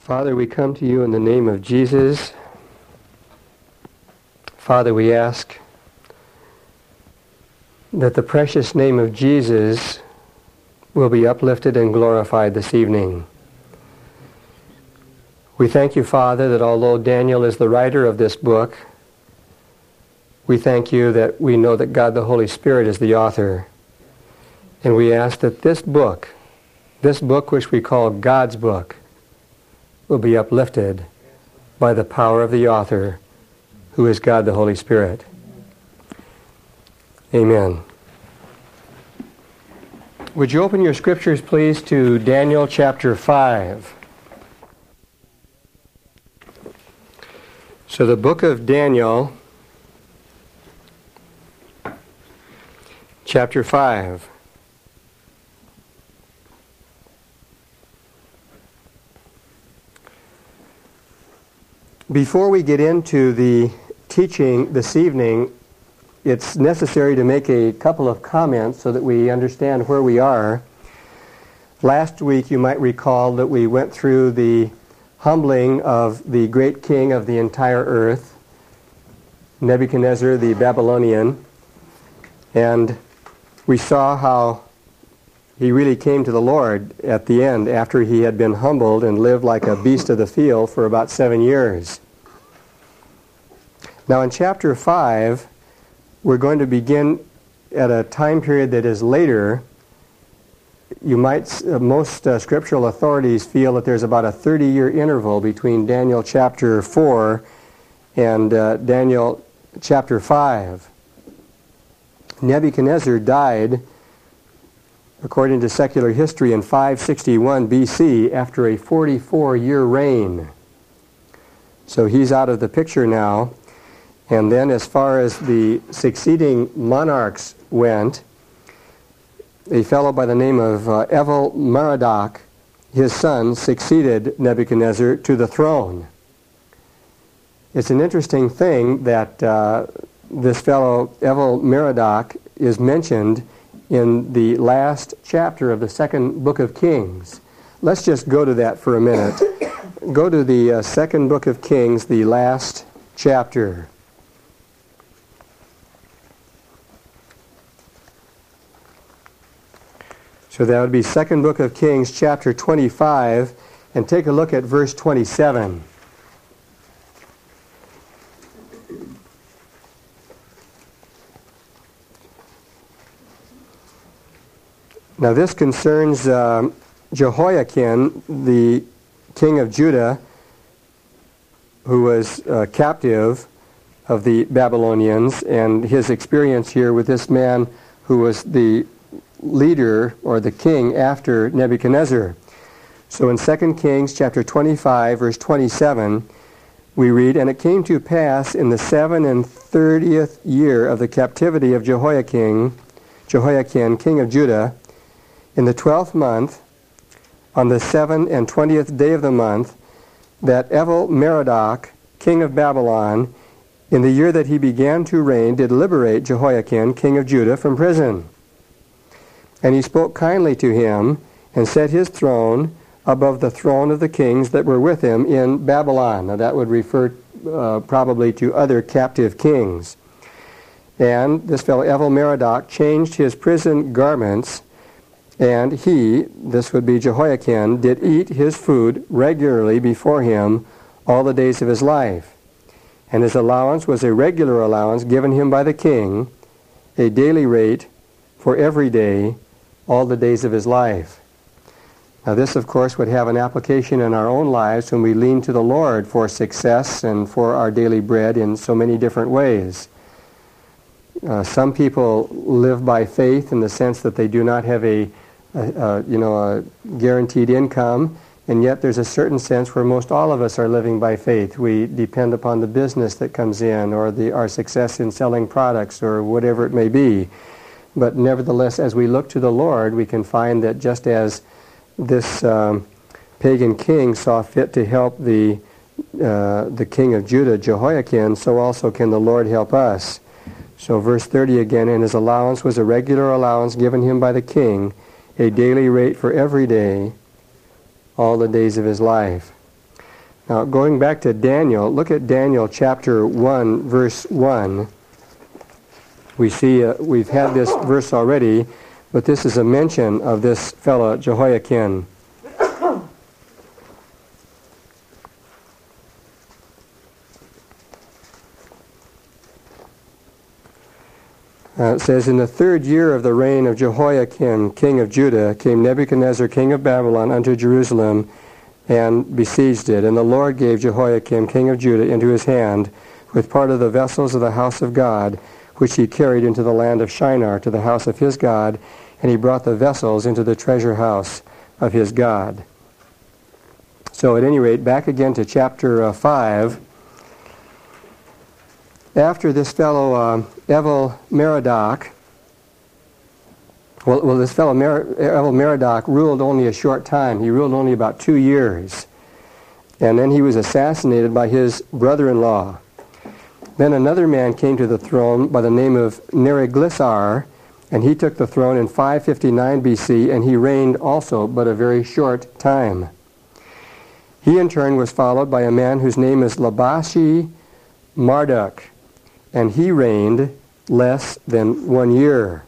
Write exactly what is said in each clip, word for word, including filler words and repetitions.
Father, we come to you in the name of Jesus. Father, we ask that the precious name of Jesus will be uplifted and glorified this evening. We thank you, Father, that although Daniel is the writer of this book, we thank you that we know that God the Holy Spirit is the author. And we ask that this book, this book which we call God's book, will be uplifted by the power of the author, who is God the Holy Spirit. Amen. Would you open your scriptures, please, to Daniel chapter five. So the book of Daniel, chapter five. Before we get into the teaching this evening, it's necessary to make a couple of comments so that we understand where we are. Last week, you might recall that we went through the humbling of the great king of the entire earth, Nebuchadnezzar the Babylonian, and we saw how he really came to the Lord at the end after he had been humbled and lived like a beast of the field for about seven years. Now in chapter five, we're going to begin at a time period that is later. You might, uh, most uh, scriptural authorities feel that there's about a thirty-year interval between Daniel chapter four and uh, Daniel chapter five. Nebuchadnezzar died, according to secular history, in five sixty-one B C after a forty-four-year reign. So he's out of the picture now. And then as far as the succeeding monarchs went, a fellow by the name of uh, Evil-Merodach, his son, succeeded Nebuchadnezzar to the throne. It's an interesting thing that uh, this fellow Evil-Merodach is mentioned in the last chapter of the second book of Kings. Let's just go to that for a minute. Go to the uh, second book of Kings, the last chapter. So that would be second book of Kings, chapter twenty-five, and take a look at verse twenty-seven. Now this concerns uh, Jehoiakim, the king of Judah, who was uh, captive of the Babylonians, and his experience here with this man who was the leader or the king after Nebuchadnezzar. So in Second Kings chapter twenty-five, verse twenty-seven, we read, "And it came to pass in the seven and thirtieth year of the captivity of Jehoiakim, Jehoiakim, king of Judah, in the twelfth month, on the seven and twentieth day of the month, that Evil-Merodach, king of Babylon, in the year that he began to reign, did liberate Jehoiakim, king of Judah, from prison. And he spoke kindly to him, and set his throne above the throne of the kings that were with him in Babylon." Now that would refer uh, probably to other captive kings. "And this fellow Evil-Merodach changed his prison garments, and he," this would be Jehoiakim, "did eat his food regularly before him all the days of his life. And his allowance was a regular allowance given him by the king, a daily rate for every day, all the days of his life." Now this, of course, would have an application in our own lives when we lean to the Lord for success and for our daily bread in so many different ways. Uh, some people live by faith in the sense that they do not have a, a, a you know a guaranteed income, and yet there's a certain sense where most all of us are living by faith. We depend upon the business that comes in, or the our success in selling products, or whatever it may be. But nevertheless, as we look to the Lord, we can find that just as this um, pagan king saw fit to help the uh, the king of Judah, Jehoiakim, so also can the Lord help us. So verse thirty again, "And his allowance was a regular allowance given him by the king, a daily rate for every day, all the days of his life." Now, going back to Daniel, look at Daniel chapter one, verse one. We see, uh, we've had this verse already, but this is a mention of this fellow Jehoiakim. Uh, it says, in the third year of the reign of Jehoiakim, king of Judah, came Nebuchadnezzar, king of Babylon, unto Jerusalem, and besieged it. And the Lord gave Jehoiakim, king of Judah, into his hand, with part of the vessels of the house of God, which he carried into the land of Shinar, to the house of his God, and he brought the vessels into the treasure house of his God. So at any rate, back again to chapter uh, five. After this fellow uh, Evil Merodach, well, well, this fellow Mer- Evil Merodach ruled only a short time. He ruled only about two years. And then he was assassinated by his brother-in-law. Then another man came to the throne by the name of Neriglissar, and he took the throne in five fifty-nine B C, and he reigned also but a very short time. He in turn was followed by a man whose name is Labashi Marduk, and he reigned less than one year.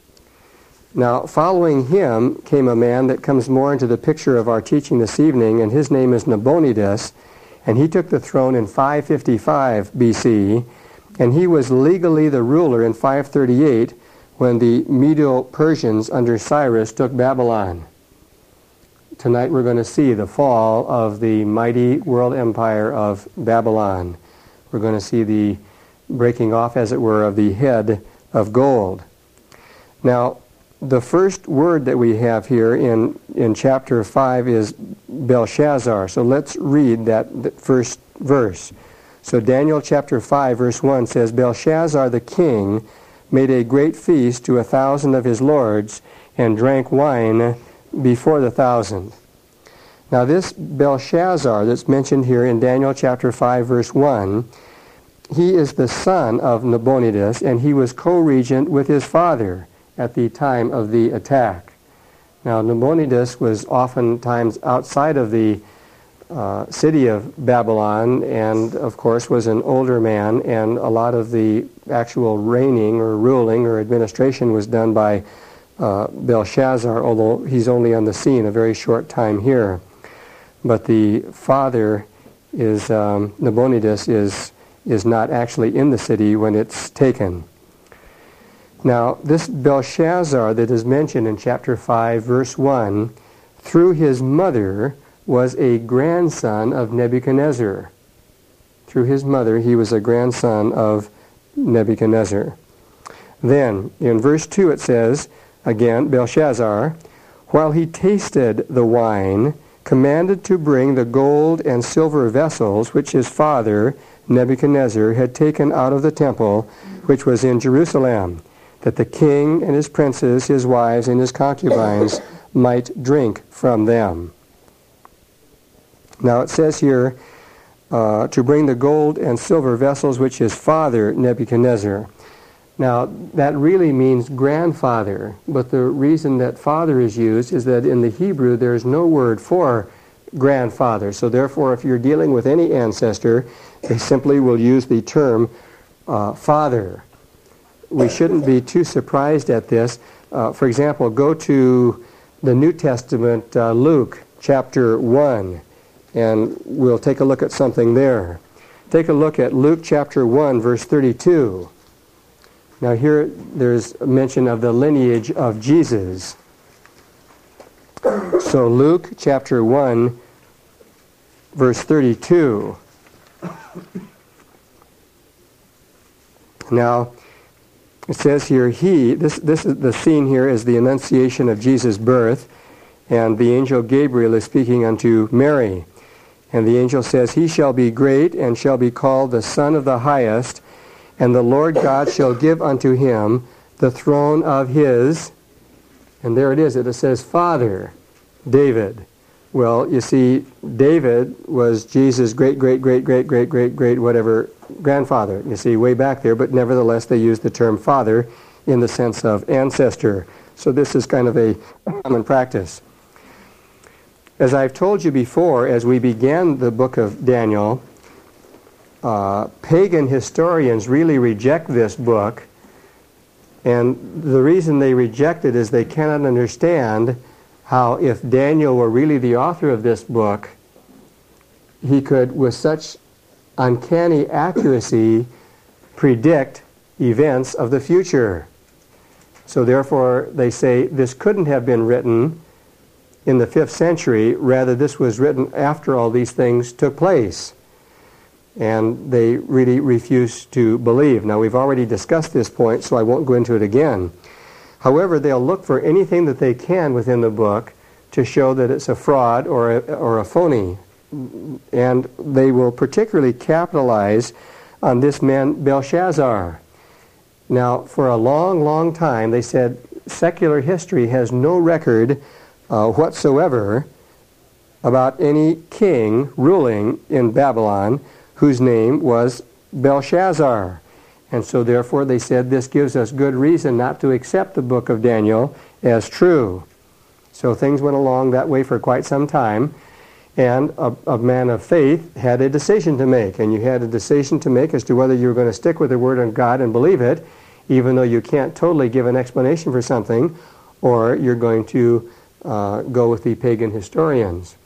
Now, following him came a man that comes more into the picture of our teaching this evening, and his name is Nabonidus, and he took the throne in five fifty-five B C, and he was legally the ruler in five thirty-eight when the Medo-Persians under Cyrus took Babylon. Tonight we're going to see the fall of the mighty world empire of Babylon. We're going to see the breaking off, as it were, of the head of gold. Now, the first word that we have here in, in chapter five is Belshazzar. So let's read that, that first verse. So Daniel chapter five, verse one says, Belshazzar the king made a great feast to a thousand of his lords, and drank wine before the thousand. Now this Belshazzar that's mentioned here in Daniel chapter five, verse one, he is the son of Nabonidus, and he was co-regent with his father at the time of the attack. Now Nabonidus was oftentimes outside of the uh, city of Babylon, and of course was an older man, and a lot of the actual reigning or ruling or administration was done by uh, Belshazzar, although he's only on the scene a very short time here. But the father is, um, Nabonidus is, is not actually in the city when it's taken. Now, this Belshazzar that is mentioned in chapter five, verse one, through his mother was a grandson of Nebuchadnezzar. Through his mother, he was a grandson of Nebuchadnezzar. Then, in verse two it says, again, Belshazzar, while he tasted the wine, commanded to bring the gold and silver vessels which his father, Nebuchadnezzar, had taken out of the temple, which was in Jerusalem, that the king and his princes, his wives, and his concubines might drink from them. Now it says here, uh, to bring the gold and silver vessels which his father, Nebuchadnezzar. Now that really means grandfather, but the reason that father is used is that in the Hebrew there is no word for grandfather. So therefore, if you're dealing with any ancestor, they simply will use the term uh, father. We shouldn't be too surprised at this. Uh, for example, go to the New Testament, uh, Luke chapter one, and we'll take a look at something there. Take a look at Luke chapter one, verse thirty-two. Now here there's a mention of the lineage of Jesus. So Luke chapter one, verse thirty-two. Now, it says here, he, this, this is the scene here is the Annunciation of Jesus' birth, and the angel Gabriel is speaking unto Mary. And the angel says, he shall be great, and shall be called the Son of the Highest, and the Lord God shall give unto him the throne of his, and there it is, it says, father, David. Well, you see, David was Jesus' great, great, great, great, great, great, great, whatever, grandfather. You see, way back there, but nevertheless they use the term father in the sense of ancestor. So this is kind of a common practice. As I've told you before, as we began the book of Daniel, uh, pagan historians really reject this book, and the reason they reject it is they cannot understand how, if Daniel were really the author of this book, he could, with such uncanny accuracy, predict events of the future. So therefore, they say this couldn't have been written in the fifth century. Rather, this was written after all these things took place. And they really refuse to believe. Now, we've already discussed this point, so I won't go into it again. However, they'll look for anything that they can within the book to show that it's a fraud or a, or a phony. And they will particularly capitalize on this man Belshazzar. Now, for a long, long time, they said secular history has no record uh, whatsoever about any king ruling in Babylon whose name was Belshazzar. And so therefore they said this gives us good reason not to accept the book of Daniel as true. So things went along that way for quite some time, and a, a man of faith had a decision to make, and you had a decision to make as to whether you were going to stick with the Word of God and believe it, even though you can't totally give an explanation for something, or you're going to uh, go with the pagan historians.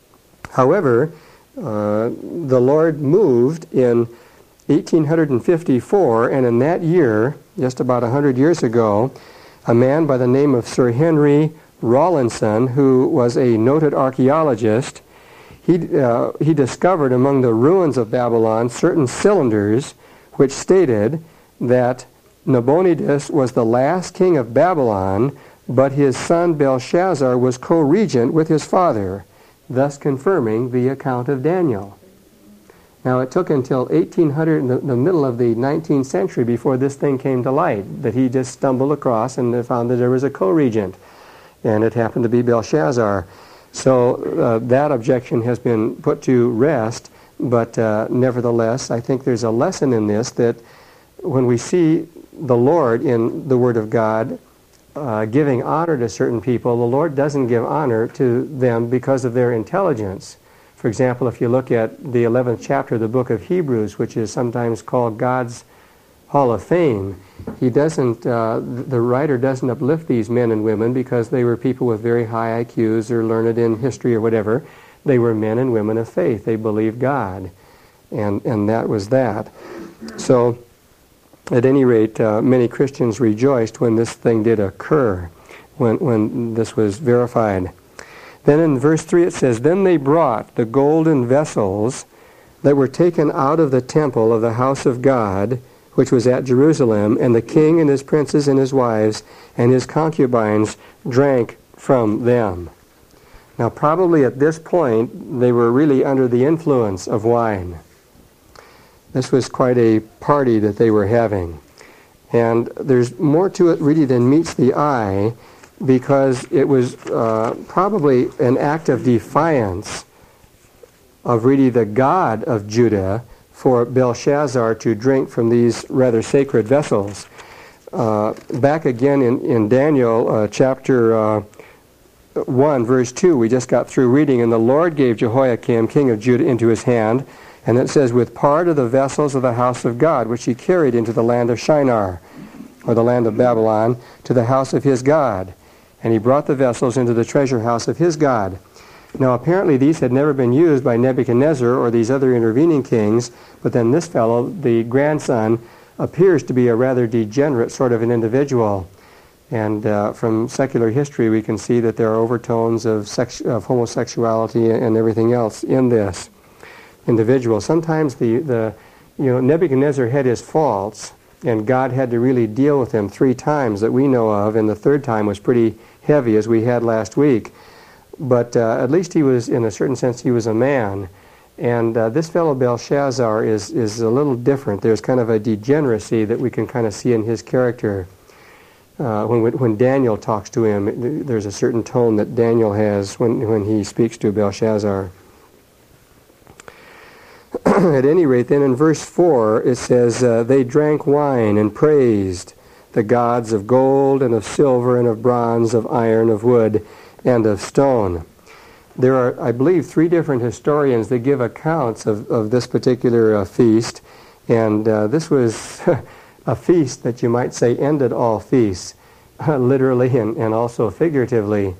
However, Uh, the Lord moved in eighteen fifty-four, and in that year, just about one hundred years ago, a man by the name of Sir Henry Rawlinson, who was a noted archaeologist, he, uh, he discovered among the ruins of Babylon certain cylinders which stated that Nabonidus was the last king of Babylon, but his son Belshazzar was co-regent with his father, thus confirming the account of Daniel. Now, it took until eighteen hundred, in the, the middle of the nineteenth century, before this thing came to light, that he just stumbled across and found that there was a co-regent, and it happened to be Belshazzar. So uh, that objection has been put to rest, but uh, nevertheless, I think there's a lesson in this, that when we see the Lord in the Word of God Uh, giving honor to certain people, the Lord doesn't give honor to them because of their intelligence. For example, if you look at the eleventh chapter of the book of Hebrews, which is sometimes called God's Hall of Fame, he doesn't, uh, the writer doesn't uplift these men and women because they were people with very high I Qs or learned in history or whatever. They were men and women of faith. They believed God. And, and that was that. So, at any rate, uh, many Christians rejoiced when this thing did occur, when, when this was verified. Then in verse three it says, "Then they brought the golden vessels that were taken out of the temple of the house of God, which was at Jerusalem, and the king and his princes and his wives and his concubines drank from them." Now probably at this point they were really under the influence of wine. This was quite a party that they were having. And there's more to it really than meets the eye, because it was uh, probably an act of defiance of really the God of Judah for Belshazzar to drink from these rather sacred vessels. Uh, back again in, in Daniel uh, chapter uh, one, verse two, we just got through reading, "And the Lord gave Jehoiakim, king of Judah, into his hand," and it says, "with part of the vessels of the house of God, which he carried into the land of Shinar," or the land of Babylon, "to the house of his God. And he brought the vessels into the treasure house of his God." Now apparently these had never been used by Nebuchadnezzar or these other intervening kings, but then this fellow, the grandson, appears to be a rather degenerate sort of an individual. And uh, from secular history we can see that there are overtones of, sex- of homosexuality and everything else in this individual. Sometimes the, the you know, Nebuchadnezzar had his faults, and God had to really deal with him three times that we know of, and the third time was pretty heavy, as we had last week. But uh, at least he was, in a certain sense, he was a man. And uh, this fellow Belshazzar is, is a little different. There's kind of a degeneracy that we can kind of see in his character. Uh, when, when Daniel talks to him, there's a certain tone that Daniel has when, when he speaks to Belshazzar. At any rate, then in verse four, it says, uh, "They drank wine and praised the gods of gold and of silver and of bronze, of iron, of wood, and of stone." there are, I believe, three different historians that give accounts of, of this particular uh, feast. And uh, this was a feast that you might say ended all feasts, literally and, and also figuratively.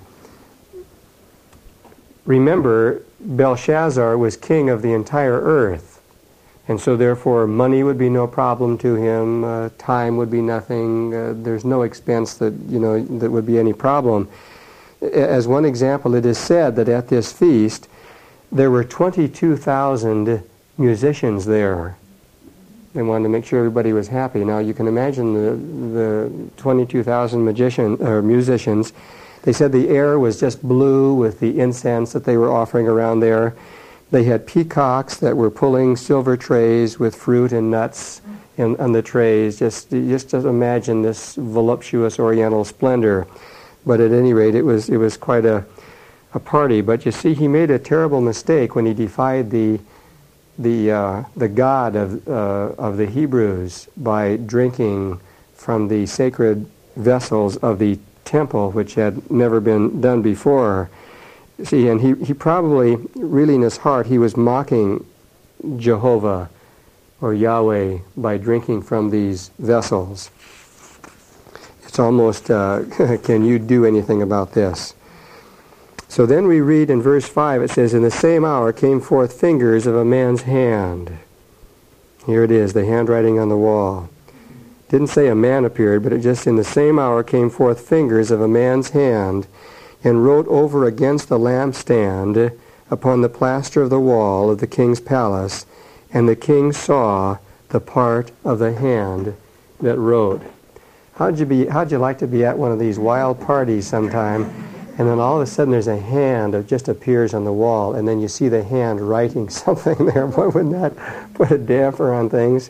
Remember, Belshazzar was king of the entire earth. And so therefore money would be no problem to him, uh, time would be nothing, uh, there's no expense that, you know, that would be any problem. As one example, it is said that at this feast there were twenty-two thousand musicians there. They wanted to make sure everybody was happy. Now you can imagine the, the twenty-two thousand magician, or musicians. They said the air was just blue with the incense that they were offering around there. They had peacocks that were pulling silver trays with fruit and nuts in, on the trays. Just, just to imagine this voluptuous oriental splendor. But at any rate, it was, it was quite a, a party. But you see, he made a terrible mistake when he defied the, the, uh, the God of, uh, of the Hebrews by drinking from the sacred vessels of the temple, which had never been done before. See, and he, he probably, really in his heart, he was mocking Jehovah or Yahweh by drinking from these vessels. It's almost, uh, can you do anything about this? So then we read in verse five, it says, "In the same hour came forth fingers of a man's hand." Here it is, the handwriting on the wall. Didn't say a man appeared, but it just, in the same hour came forth fingers of a man's hand, and wrote over against the lampstand upon the plaster of the wall of the king's palace, and the king saw the part of the hand that wrote. How'd you be? How'd you like to be at one of these wild parties sometime, and then all of a sudden there's a hand that just appears on the wall, and then you see the hand writing something there? Boy, wouldn't that put a damper on things?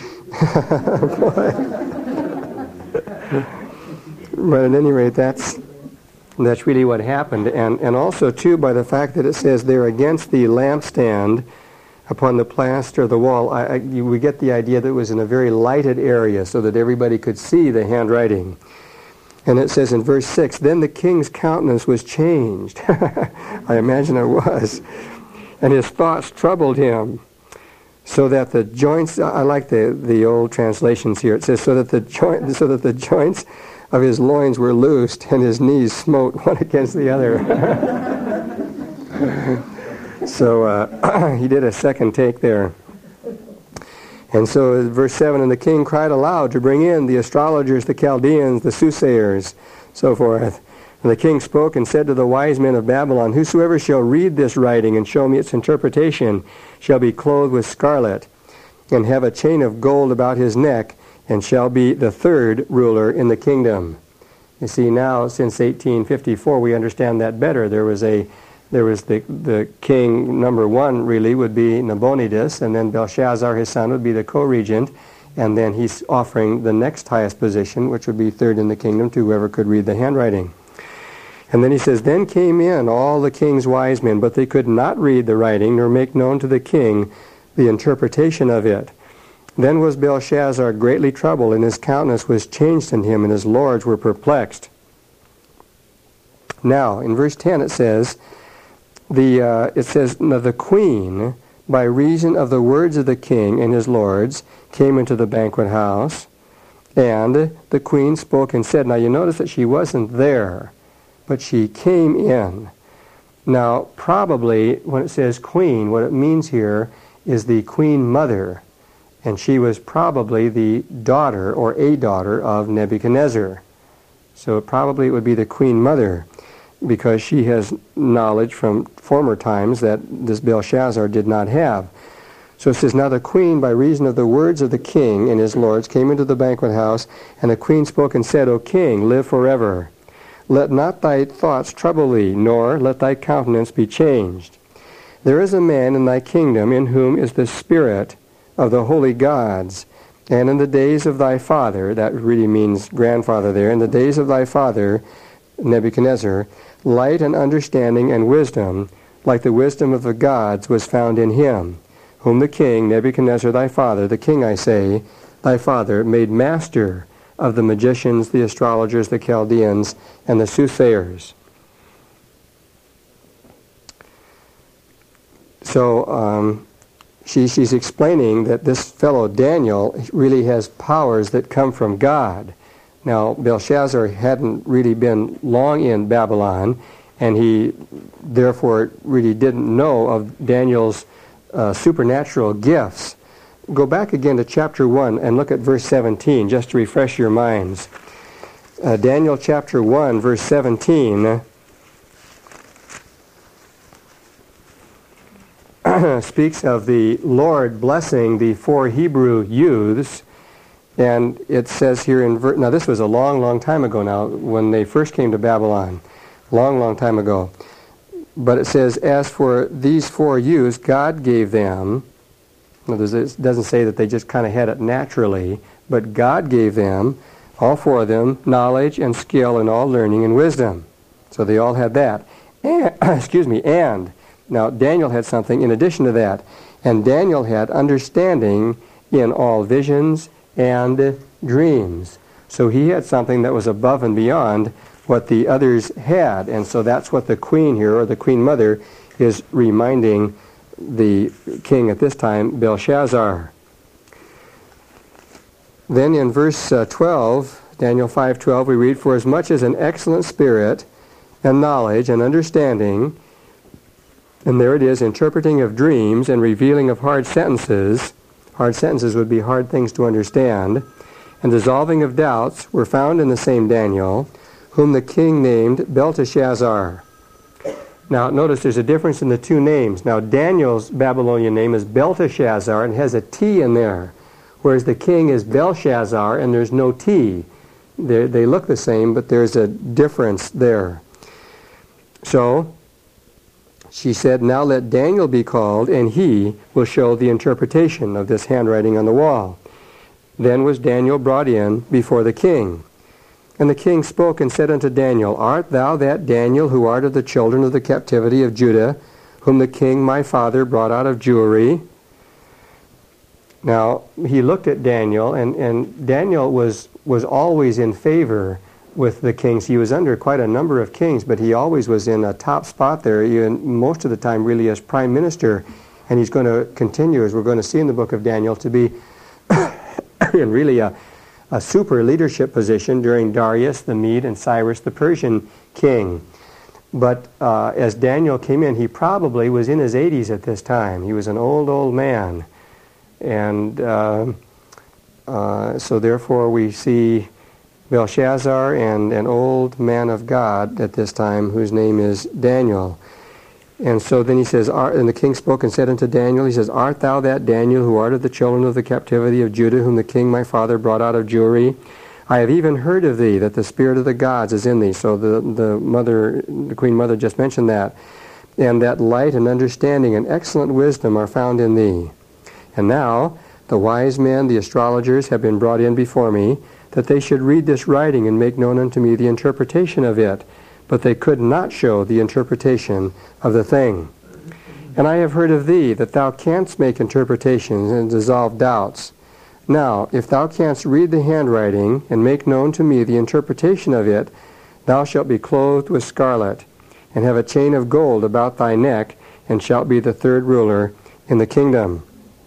But at any rate, that's that's really what happened. And, and also, too, by the fact that it says there against the lampstand upon the plaster of the wall, I, I, you, we get the idea that it was in a very lighted area so that everybody could see the handwriting. And it says in verse six, "Then the king's countenance was changed." I imagine it was. "And his thoughts troubled him, so that the joints," I like the, the old translations here, it says, so that the joint, so that the joints of his loins were loosed, and his knees smote one against the other. So uh, he did a second take there. And so verse seven, "And the king cried aloud to bring in the astrologers, the Chaldeans, the soothsayers," so forth. "And the king spoke and said to the wise men of Babylon, Whosoever shall read this writing and show me its interpretation shall be clothed with scarlet, and have a chain of gold about his neck, and shall be the third ruler in the kingdom." You see, now, since eighteen fifty-four, we understand that better. There was a, there was the, the king, number one, really, would be Nabonidus, and then Belshazzar, his son, would be the co-regent, and then he's offering the next highest position, which would be third in the kingdom, to whoever could read the handwriting. And then he says, "Then came in all the king's wise men, but they could not read the writing, nor make known to the king the interpretation of it. Then was Belshazzar greatly troubled, and his countenance was changed in him, and his lords were perplexed." Now, in verse ten it says, the uh, it says, "Now the queen, by reason of the words of the king and his lords, came into the banquet house, and the queen spoke and said," now you notice that she wasn't there, but she came in. Now, probably, when it says queen, what it means here is the queen mother. And she was probably the daughter, or a daughter, of Nebuchadnezzar. So probably it would be the queen mother, because she has knowledge from former times that this Belshazzar did not have. So it says, "Now the queen, by reason of the words of the king and his lords, came into the banquet house, and the queen spoke and said, O king, live forever. Let not thy thoughts trouble thee, nor let thy countenance be changed. There is a man in thy kingdom in whom is the spirit of the holy gods, and in the days of thy father," that really means grandfather there, "in the days of thy father, Nebuchadnezzar, light and understanding and wisdom, like the wisdom of the gods, was found in him, whom the king, Nebuchadnezzar thy father," the king I say, "thy father, made master of the magicians, the astrologers, the Chaldeans, and the soothsayers." so um, she, she's explaining that this fellow Daniel really has powers that come from God. Now, Belshazzar hadn't really been long in Babylon, and he therefore really didn't know of Daniel's uh, supernatural gifts. Go back again to chapter one and look at verse seventeen, just to refresh your minds. Uh, Daniel chapter one, verse seventeen, speaks of the Lord blessing the four Hebrew youths. And it says here in verse, now this was a long, long time ago now, when they first came to Babylon. Long, long time ago. But it says, as for these four youths, God gave them, it doesn't say that they just kind of had it naturally, but God gave them, all four of them, knowledge and skill and all learning and wisdom. So they all had that. And, excuse me, and, now Daniel had something in addition to that. And Daniel had understanding in all visions and dreams. So he had something that was above and beyond what the others had. And so that's what the queen here, or the queen mother, is reminding the king at this time, Belshazzar. Then in verse uh, twelve, Daniel five twelve, we read, for as much as an excellent spirit and knowledge and understanding, and there it is, interpreting of dreams and revealing of hard sentences. Hard sentences would be hard things to understand. And dissolving of doubts were found in the same Daniel, whom the king named Belteshazzar. Now, notice there's a difference in the two names. Now, Daniel's Babylonian name is Belteshazzar and has a T in there, whereas the king is Belshazzar and there's no T. They're, they look the same, but there's a difference there. So, she said, now let Daniel be called, and he will show the interpretation of this handwriting on the wall. Then was Daniel brought in before the king. And the king spoke and said unto Daniel, art thou that Daniel who art of the children of the captivity of Judah, whom the king my father brought out of Jewry? Now, he looked at Daniel, and, and Daniel was, was always in favor with the kings. He was under quite a number of kings, but he always was in a top spot there, even most of the time really as prime minister. And he's going to continue, as we're going to see in the book of Daniel, to be in really a, a super leadership position during Darius the Mede and Cyrus the Persian king. But uh, as Daniel came in, he probably was in his eighties at this time. He was an old, old man. And uh, uh, so therefore we see Belshazzar and an old man of God at this time, whose name is Daniel. And so then he says, and the king spoke and said unto Daniel, he says, art thou that Daniel who art of the children of the captivity of Judah, whom the king my father brought out of Jewry? I have even heard of thee, that the spirit of the gods is in thee. So the, the mother, the queen mother just mentioned that. And that light and understanding and excellent wisdom are found in thee. And now the wise men, the astrologers, have been brought in before me, that they should read this writing and make known unto me the interpretation of it. But they could not show the interpretation of the thing. And I have heard of thee, that thou canst make interpretations and dissolve doubts. Now, if thou canst read the handwriting and make known to me the interpretation of it, thou shalt be clothed with scarlet, and have a chain of gold about thy neck, and shalt be the third ruler in the kingdom.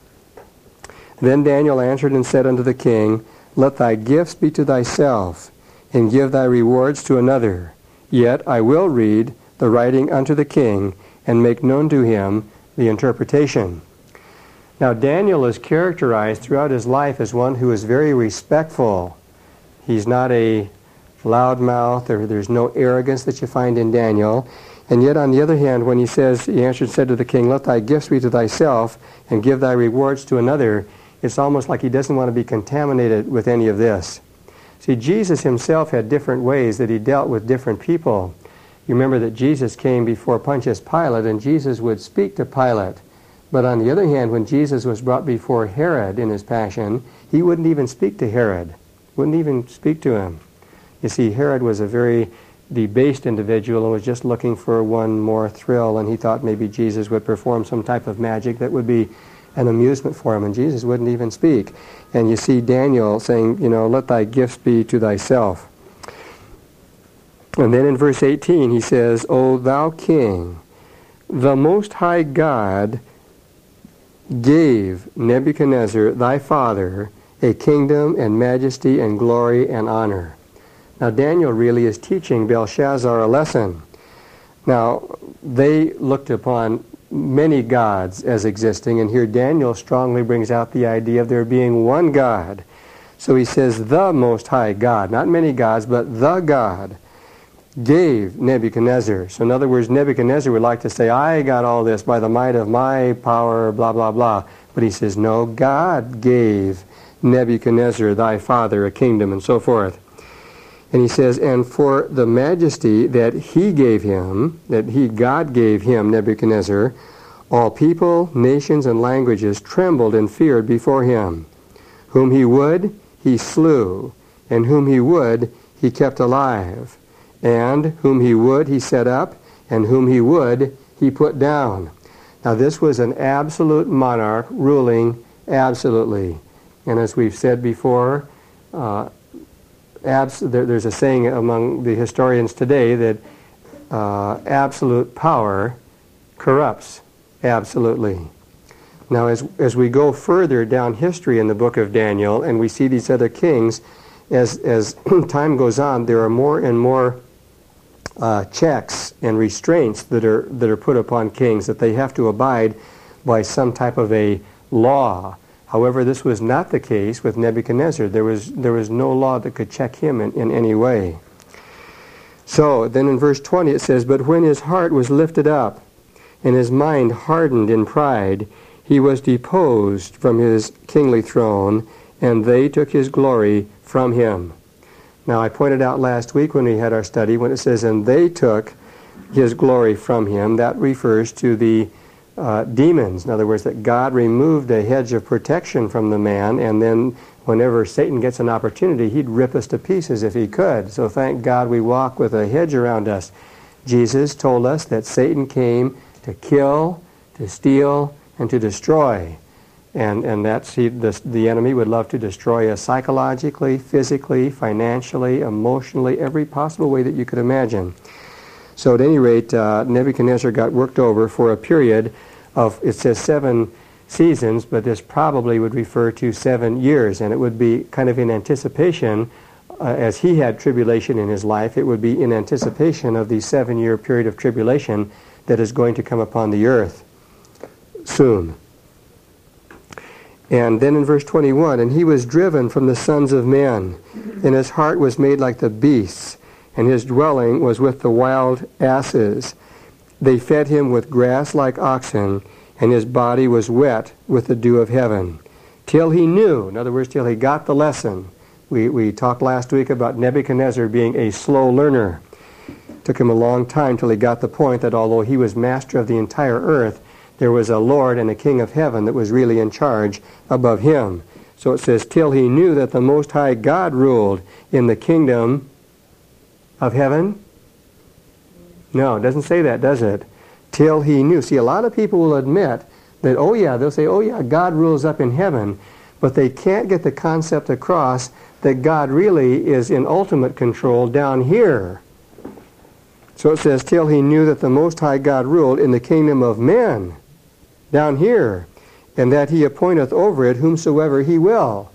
Then Daniel answered and said unto the king, let thy gifts be to thyself, and give thy rewards to another. Yet I will read the writing unto the king, and make known to him the interpretation. Now Daniel is characterized throughout his life as one who is very respectful. He's not a loudmouth, or there's no arrogance that you find in Daniel. And yet on the other hand, when he says, he answered and said to the king, let thy gifts be to thyself, and give thy rewards to another, it's almost like he doesn't want to be contaminated with any of this. See, Jesus himself had different ways that he dealt with different people. You remember that Jesus came before Pontius Pilate, and Jesus would speak to Pilate. But on the other hand, when Jesus was brought before Herod in his passion, he wouldn't even speak to Herod. Wouldn't even speak to him. You see, Herod was a very debased individual and was just looking for one more thrill, and he thought maybe Jesus would perform some type of magic that would be an amusement for him, and Jesus wouldn't even speak. And you see Daniel saying, you know, let thy gifts be to thyself. And then in verse eighteen he says, O thou king, the Most High God gave Nebuchadnezzar thy father a kingdom and majesty and glory and honor. Now Daniel really is teaching Belshazzar a lesson. Now they looked upon many gods as existing, and here Daniel strongly brings out the idea of there being one God. So he says the Most High God, not many gods, but the God, gave Nebuchadnezzar. So in other words, Nebuchadnezzar would like to say, I got all this by the might of my power, blah, blah, blah. But he says, no, God gave Nebuchadnezzar thy father a kingdom, and so forth. And he says, and for the majesty that he gave him, that he, God gave him, Nebuchadnezzar, all people, nations, and languages trembled and feared before him. Whom he would, he slew, and whom he would, he kept alive. And whom he would, he set up, and whom he would, he put down. Now this was an absolute monarch ruling absolutely. And as we've said before, uh, abs- there, there's a saying among the historians today that uh, absolute power corrupts absolutely. Now as, as we go further down history in the book of Daniel and we see these other kings, as, as time goes on, there are more and more uh, checks and restraints that are, that are put upon kings, that they have to abide by some type of a law. However, this was not the case with Nebuchadnezzar. There was, there was no law that could check him in, in any way. So then in verse twenty it says, but when his heart was lifted up and his mind hardened in pride, he was deposed from his kingly throne, and they took his glory from him. Now I pointed out last week when we had our study, when it says, and they took his glory from him, that refers to the uh, demons. In other words, that God removed a hedge of protection from the man, and then whenever Satan gets an opportunity, he'd rip us to pieces if he could. So thank God we walk with a hedge around us. Jesus told us that Satan came to kill, to steal, and to destroy. And and that's he, the, the enemy would love to destroy us psychologically, physically, financially, emotionally, every possible way that you could imagine. So at any rate, uh, Nebuchadnezzar got worked over for a period of, it says seven seasons, but this probably would refer to seven years, and it would be kind of in anticipation, uh, as he had tribulation in his life, it would be in anticipation of the seven-year period of tribulation that is going to come upon the earth soon. And then in verse twenty-one, and he was driven from the sons of men, and his heart was made like the beasts, and his dwelling was with the wild asses. They fed him with grass like oxen, and his body was wet with the dew of heaven, till he knew, in other words, till he got the lesson. We, we talked last week about Nebuchadnezzar being a slow learner. It took him a long time till he got the point that although he was master of the entire earth, there was a Lord and a King of heaven that was really in charge above him. So it says, till he knew that the Most High God ruled in the kingdom of heaven. No, it doesn't say that, does it? Till he knew. See, a lot of people will admit that, oh yeah, they'll say, oh yeah, God rules up in heaven, but they can't get the concept across that God really is in ultimate control down here. So it says, till he knew that the Most High God ruled in the kingdom of men, down here, and that he appointeth over it whomsoever he will.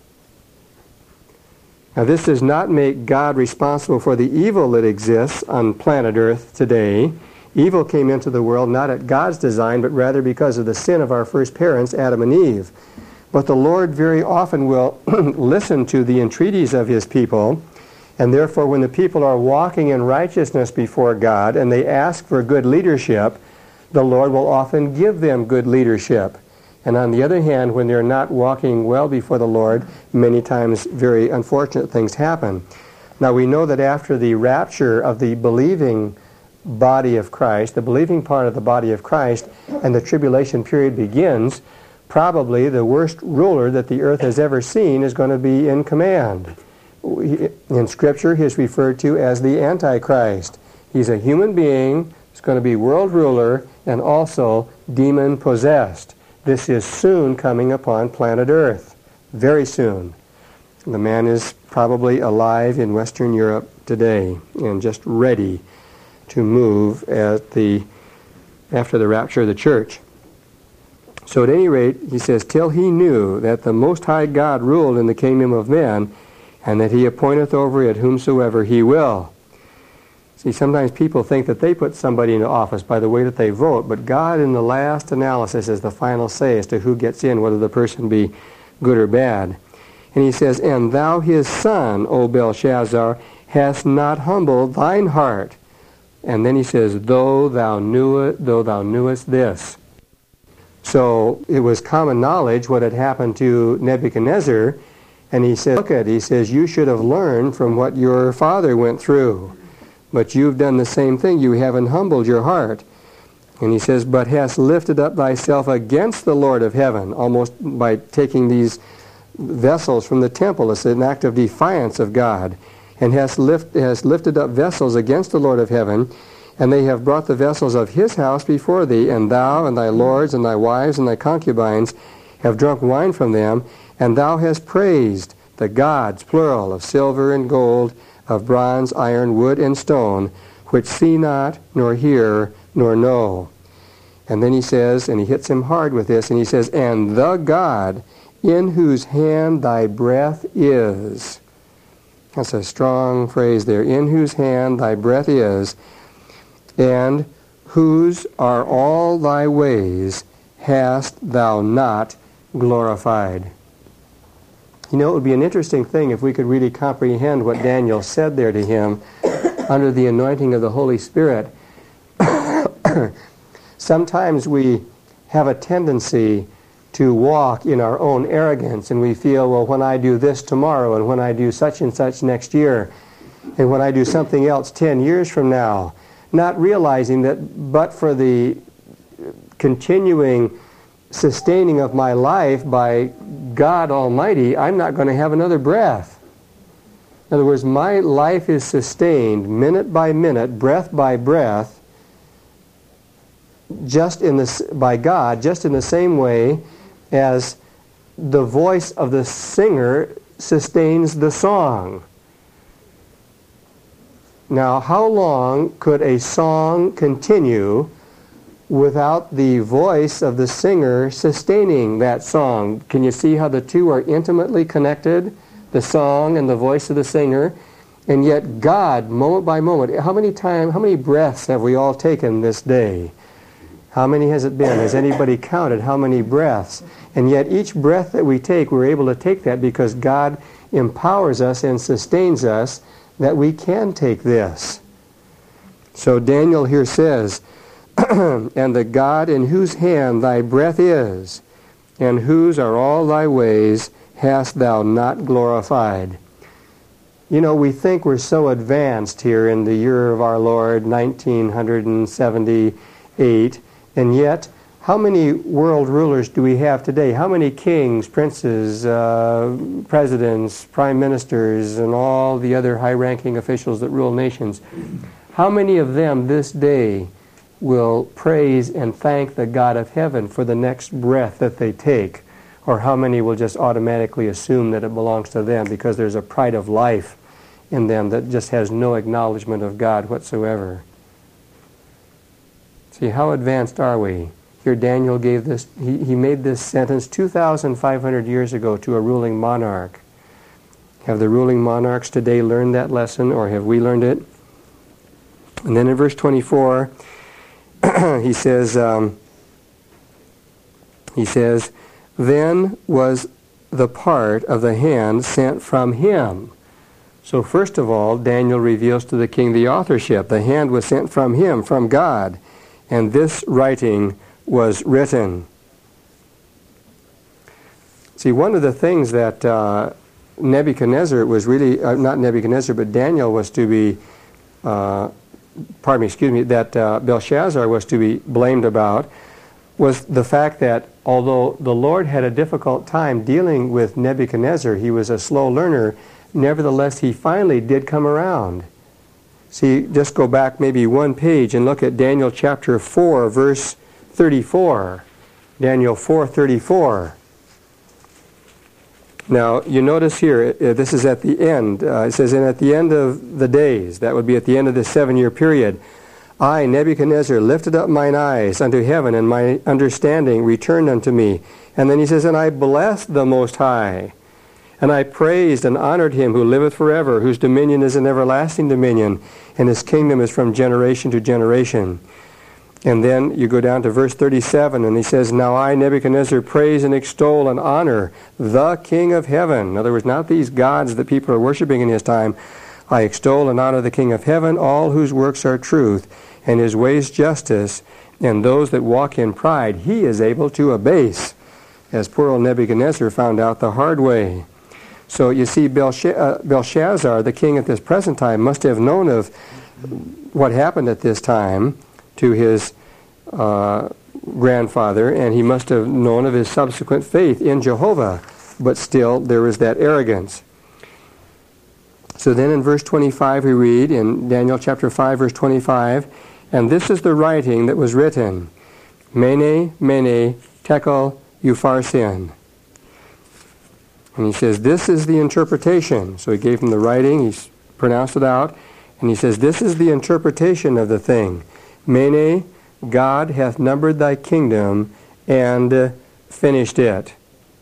Now this does not make God responsible for the evil that exists on planet Earth today. Evil came into the world not at God's design, but rather because of the sin of our first parents, Adam and Eve. But the Lord very often will listen to the entreaties of his people, and therefore when the people are walking in righteousness before God and they ask for good leadership, the Lord will often give them good leadership. And on the other hand, when they're not walking well before the Lord, many times very unfortunate things happen. Now we know that after the rapture of the believing body of Christ, the believing part of the body of Christ, and the tribulation period begins, probably the worst ruler that the earth has ever seen is going to be in command. In Scripture, he's referred to as the Antichrist. He's a human being, he's going to be world ruler, and also demon-possessed. This is soon coming upon planet Earth, very soon. The man is probably alive in Western Europe today and just ready to move at the after the rapture of the church. So at any rate, he says, till he knew that the Most High God ruled in the kingdom of men, and that he appointeth over it whomsoever he will. See, sometimes people think that they put somebody into office by the way that they vote, but God in the last analysis is the final say as to who gets in, whether the person be good or bad. And he says, and thou his son, O Belshazzar, hast not humbled thine heart. And then he says, though thou knew it, though thou knewest this. So it was common knowledge what had happened to Nebuchadnezzar. And he said, look at it, he says, you should have learned from what your father went through. But you've done the same thing. You haven't humbled your heart. And he says, but hast lifted up thyself against the Lord of heaven, almost by taking these vessels from the temple. It's an act of defiance of God. And hast, lift, hast lifted up vessels against the Lord of heaven, and they have brought the vessels of his house before thee, and thou and thy lords and thy wives and thy concubines have drunk wine from them, and thou hast praised the gods, plural, of silver and gold, of bronze, iron, wood, and stone, which see not, nor hear, nor know. And then he says, and he hits him hard with this, and he says, and the God in whose hand thy breath is. That's a strong phrase there. In whose hand thy breath is, and whose are all thy ways, hast thou not glorified. You know, it would be an interesting thing if we could really comprehend what Daniel said there to him under the anointing of the Holy Spirit. Sometimes we have a tendency to walk in our own arrogance, and we feel, well, when I do this tomorrow, and when I do such and such next year, and when I do something else ten years from now, not realizing that but for the continuing sustaining of my life by God Almighty, I'm not going to have another breath. In other words, my life is sustained minute by minute, breath by breath, just in this, by God, just in the same way as the voice of the singer sustains the song. Now, how long could a song continue without the voice of the singer sustaining that song? Can you see how the two are intimately connected, the song and the voice of the singer? And yet God, moment by moment, how many time, how many breaths have we all taken this day? How many has it been? Has anybody counted how many breaths? And yet each breath that we take, we're able to take that because God empowers us and sustains us that we can take this. So Daniel here says, and the God in whose hand thy breath is, and whose are all thy ways, hast thou not glorified. You know, we think we're so advanced here in the year of our Lord, nineteen seventy-eight, and yet, how many world rulers do we have today? How many kings, princes, uh, presidents, prime ministers, and all the other high-ranking officials that rule nations? How many of them this day will praise and thank the God of heaven for the next breath that they take? Or how many will just automatically assume that it belongs to them because there's a pride of life in them that just has no acknowledgement of God whatsoever? See, how advanced are we? Here Daniel gave this, he, he made this sentence two thousand five hundred years ago to a ruling monarch. Have the ruling monarchs today learned that lesson, or have we learned it? And then in verse twenty-four, he says, um, he says, then was the part of the hand sent from him. So first of all, Daniel reveals to the king the authorship. The hand was sent from him, from God, and this writing was written. See, one of the things that uh, Nebuchadnezzar was really, uh, not Nebuchadnezzar, but Daniel was to be, uh, pardon me, excuse me, that uh, Belshazzar was to be blamed about, was the fact that although the Lord had a difficult time dealing with Nebuchadnezzar, he was a slow learner, nevertheless he finally did come around. See, just go back maybe one page and look at Daniel chapter four, verse thirty-four. Daniel four thirty-four. Now, you notice here, uh, this is at the end. Uh, it says, and at the end of the days, that would be at the end of the seven-year period, I, Nebuchadnezzar, lifted up mine eyes unto heaven, and my understanding returned unto me. And then he says, and I blessed the Most High, and I praised and honored him who liveth forever, whose dominion is an everlasting dominion, and his kingdom is from generation to generation. And then you go down to verse thirty-seven, and he says, now I, Nebuchadnezzar, praise and extol and honor the King of heaven. In other words, not these gods that people are worshiping in his time. I extol and honor the King of heaven, all whose works are truth, and his ways justice, and those that walk in pride he is able to abase, as poor old Nebuchadnezzar found out the hard way. So you see, Belshazzar, the king at this present time, must have known of what happened at this time to his uh, grandfather, and he must have known of his subsequent faith in Jehovah, but still there was that arrogance. So then in verse twenty-five we read, in Daniel chapter five, verse twenty-five, and this is the writing that was written, Mene, Mene, Tekel, Upharsin. And he says, this is the interpretation. So he gave him the writing, he pronounced it out, and he says, this is the interpretation of the thing. Mene, God hath numbered thy kingdom and uh, finished it.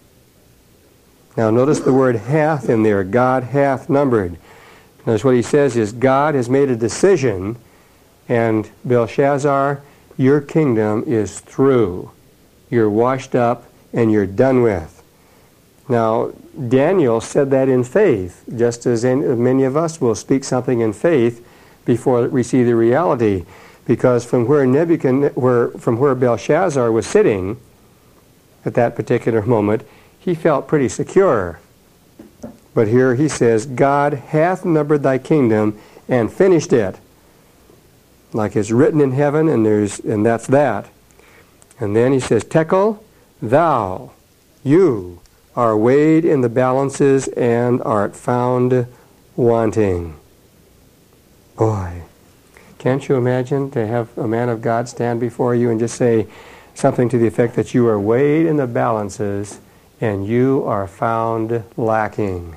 Now notice the word hath in there. God hath numbered. Notice what he says is God has made a decision, and Belshazzar, your kingdom is through. You're washed up and you're done with. Now Daniel said that in faith, just as many of us will speak something in faith before we see the reality. Because from where Nebuchadnezzar, where, from where Belshazzar was sitting at that particular moment, he felt pretty secure. But here he says, God hath numbered thy kingdom and finished it. Like it's written in heaven, and there's and that's that. And then he says, Tekel, thou, you, are weighed in the balances and art found wanting. Boy, can't you imagine to have a man of God stand before you and just say something to the effect that you are weighed in the balances and you are found lacking.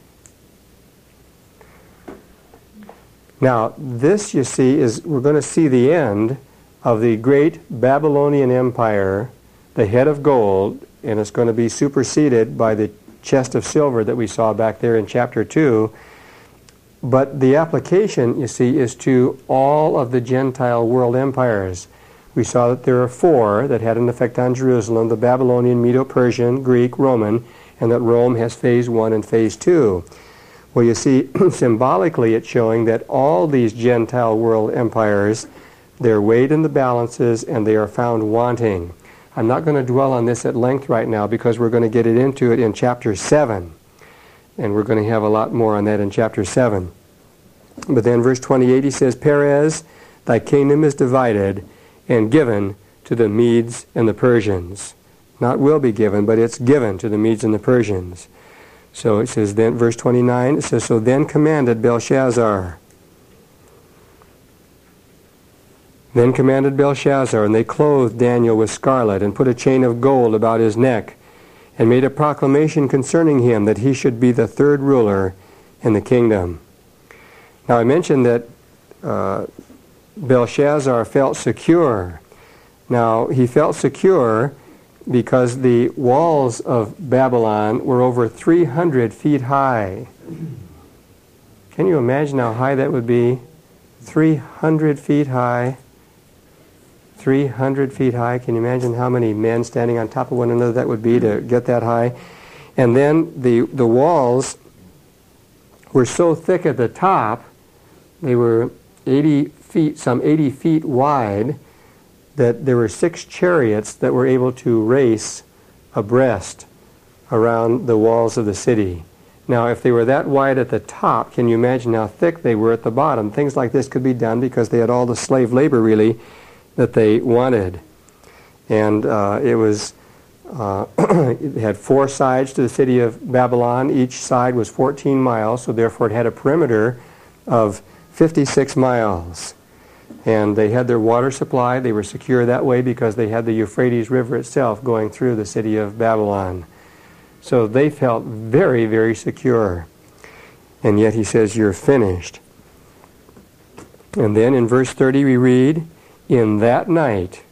Now, this, you see, is we're going to see the end of the great Babylonian Empire, the head of gold, and it's going to be superseded by the chest of silver that we saw back there in chapter two. But the application, you see, is to all of the Gentile world empires. We saw that there are four that had an effect on Jerusalem: the Babylonian, Medo-Persian, Greek, Roman, and that Rome has phase one and phase two. Well, you see, symbolically it's showing that all these Gentile world empires, they're weighed in the balances and they are found wanting. I'm not going to dwell on this at length right now because we're going to get it into it in chapter seven. And we're going to have a lot more on that in chapter seven. But then verse twenty-eight, he says, Perez, thy kingdom is divided and given to the Medes and the Persians. Not will be given, but it's given to the Medes and the Persians. So it says then, verse twenty-nine, it says, so then commanded Belshazzar. Then commanded Belshazzar, and they clothed Daniel with scarlet, and put a chain of gold about his neck, and made a proclamation concerning him that he should be the third ruler in the kingdom. Now I mentioned that uh, Belshazzar felt secure. Now he felt secure because the walls of Babylon were over three hundred feet high. Can you imagine how high that would be? three hundred feet high. three hundred feet high. Can you imagine how many men standing on top of one another that would be to get that high? And then the, the walls were so thick at the top, they were eighty feet, some eighty feet wide, that there were six chariots that were able to race abreast around the walls of the city. Now, if they were that wide at the top, can you imagine how thick they were at the bottom? Things like this could be done because they had all the slave labor, really, that they wanted. And uh, it was, uh, it had four sides to the city of Babylon. Each side was fourteen miles, so therefore it had a perimeter of fifty-six miles. And they had their water supply. They were secure that way because they had the Euphrates River itself going through the city of Babylon. So they felt very, very secure. And yet he says, you're finished. And then in verse thirty we read, in that night.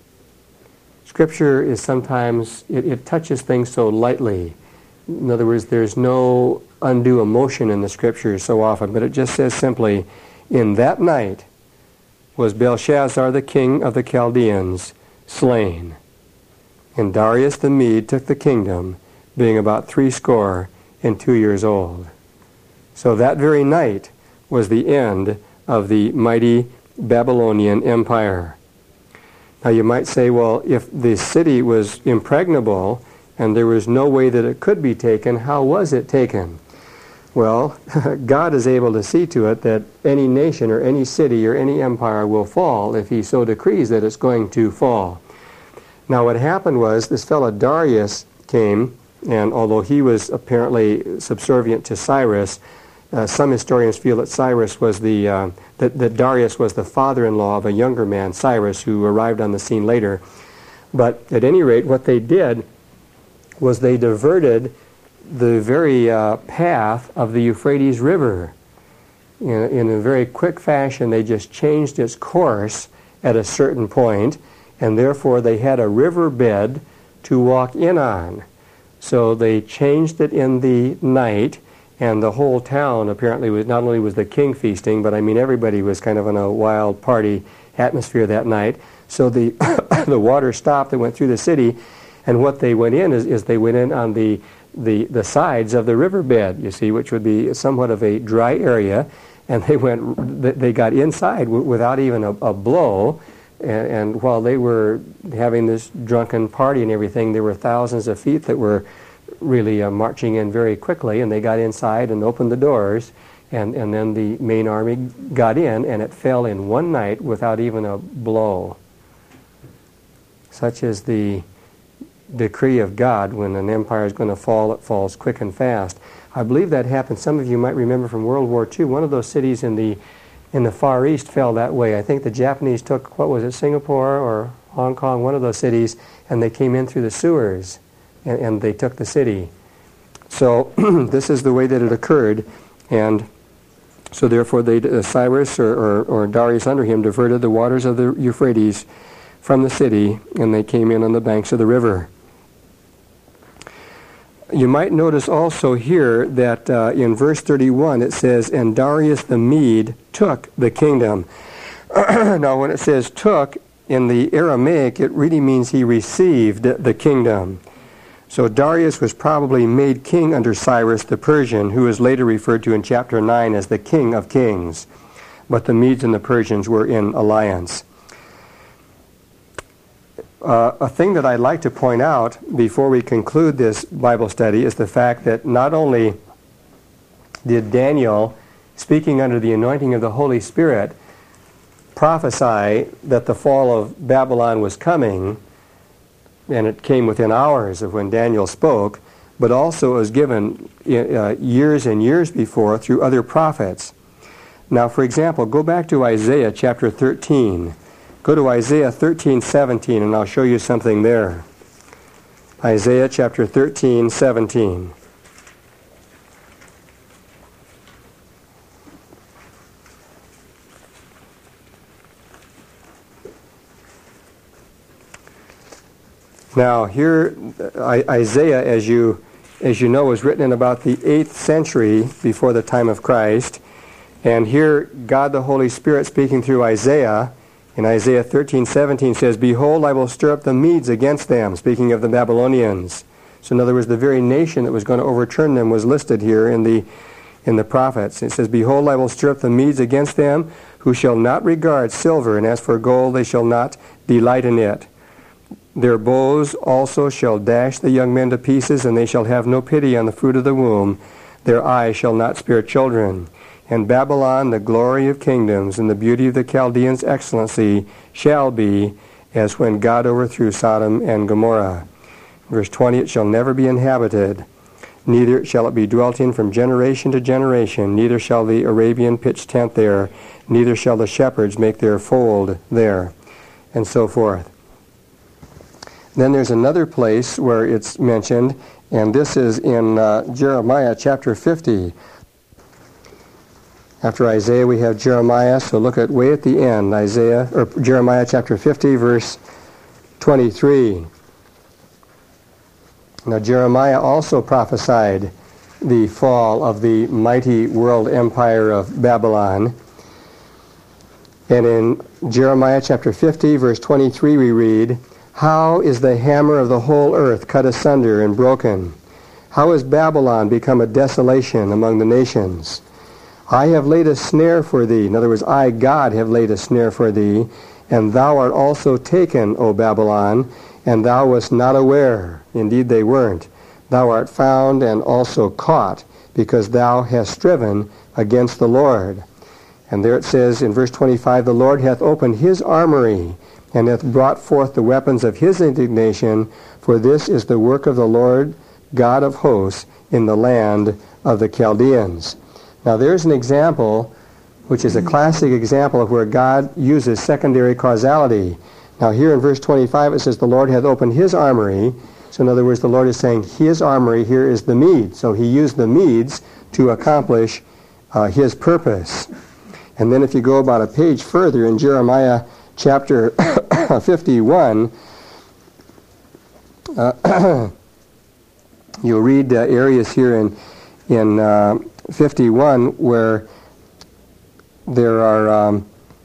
Scripture is sometimes, it, it touches things so lightly. In other words, there's no undue emotion in the Scriptures so often, but it just says simply, in that night was Belshazzar the king of the Chaldeans slain. And Darius the Mede took the kingdom, being about threescore and two years old. So that very night was the end of the mighty Babylonian Empire. Now you might say, well, if the city was impregnable and there was no way that it could be taken, how was it taken? Well, God is able to see to it that any nation or any city or any empire will fall if he so decrees that it's going to fall. Now what happened was this fellow Darius came, and although he was apparently subservient to Cyrus, uh, some historians feel that Cyrus was the uh, that, that Darius was the father-in-law of a younger man, Cyrus, who arrived on the scene later. But at any rate, what they did was they diverted the very uh, path of the Euphrates River. In, in a very quick fashion, they just changed its course at a certain point, and therefore they had a river bed to walk in on. So they changed it in the night, and the whole town apparently was, not only was the king feasting, but I mean everybody was kind of in a wild party atmosphere that night. So the the water stopped and went through the city, and what they went in is, is they went in on the, the, the sides of the riverbed, you see, which would be somewhat of a dry area, and they went, they got inside w- without even a, a blow. And, and while they were having this drunken party and everything, there were thousands of feet that were really uh, marching in very quickly, and they got inside and opened the doors, and, and then the main army got in, and it fell in one night without even a blow. Such is the decree of God. When an empire is going to fall, it falls quick and fast. I believe that happened. Some of you might remember from World War Two, one of those cities in the in the Far East fell that way. I think the Japanese took, what was it, Singapore or Hong Kong, one of those cities, and they came in through the sewers, and, and they took the city. So this is the way that it occurred, and so therefore they, uh, Cyrus or, or, or Darius under him diverted the waters of the Euphrates from the city, and they came in on the banks of the river. You might notice also here that uh, in verse thirty-one it says, and Darius the Mede took the kingdom. Now when it says took, in the Aramaic it really means he received the kingdom. So Darius was probably made king under Cyrus the Persian, who is later referred to in chapter nine as the king of kings. But the Medes and the Persians were in alliance. Uh, a thing that I'd like to point out before we conclude this Bible study is the fact that not only did Daniel, speaking under the anointing of the Holy Spirit, prophesy that the fall of Babylon was coming, and it came within hours of when Daniel spoke, but also it was given uh, years and years before through other prophets. Now, for example, go back to Isaiah chapter thirteen. Go to Isaiah thirteen seventeen, and I'll show you something there. Isaiah chapter thirteen seventeen. Now, here, Isaiah, as you as you know, was written in about the eighth century before the time of Christ, and here God the Holy Spirit speaking through Isaiah. In Isaiah thirteen seventeen says, behold, I will stir up the Medes against them, speaking of the Babylonians. So in other words, the very nation that was going to overturn them was listed here in the in the prophets. It says, behold, I will stir up the Medes against them, who shall not regard silver, and as for gold, they shall not delight in it. Their bows also shall dash the young men to pieces, and they shall have no pity on the fruit of the womb. Their eyes shall not spare children. And Babylon, the glory of kingdoms, and the beauty of the Chaldeans' excellency, shall be as when God overthrew Sodom and Gomorrah. Verse twenty, it shall never be inhabited, neither shall it be dwelt in from generation to generation, neither shall the Arabian pitch tent there, neither shall the shepherds make their fold there, and so forth. Then there's another place where it's mentioned, and this is in uh, Jeremiah chapter fifty. After Isaiah, we have Jeremiah. So look at way at the end, Isaiah or Jeremiah chapter fifty, verse twenty-three. Now Jeremiah also prophesied the fall of the mighty world empire of Babylon. And in Jeremiah chapter fifty, verse twenty-three, we read, "How is the hammer of the whole earth cut asunder and broken? How has Babylon become a desolation among the nations? I have laid a snare for thee." In other words, I, God, have laid a snare for thee, "and thou art also taken, O Babylon, and thou wast not aware." Indeed, they weren't. "Thou art found and also caught, because thou hast striven against the Lord." And there it says in verse twenty-five, "The Lord hath opened his armory, and hath brought forth the weapons of his indignation, for this is the work of the Lord God of hosts in the land of the Chaldeans." Now there's an example, which is a classic example of where God uses secondary causality. Now here in verse twenty-five it says, "The Lord hath opened his armory." So in other words, the Lord is saying his armory here is the Medes. So he used the Medes to accomplish uh, his purpose. And then if you go about a page further in Jeremiah chapter fifty-one, uh, you'll read uh, areas here in, in uh, fifty-one where there are, um,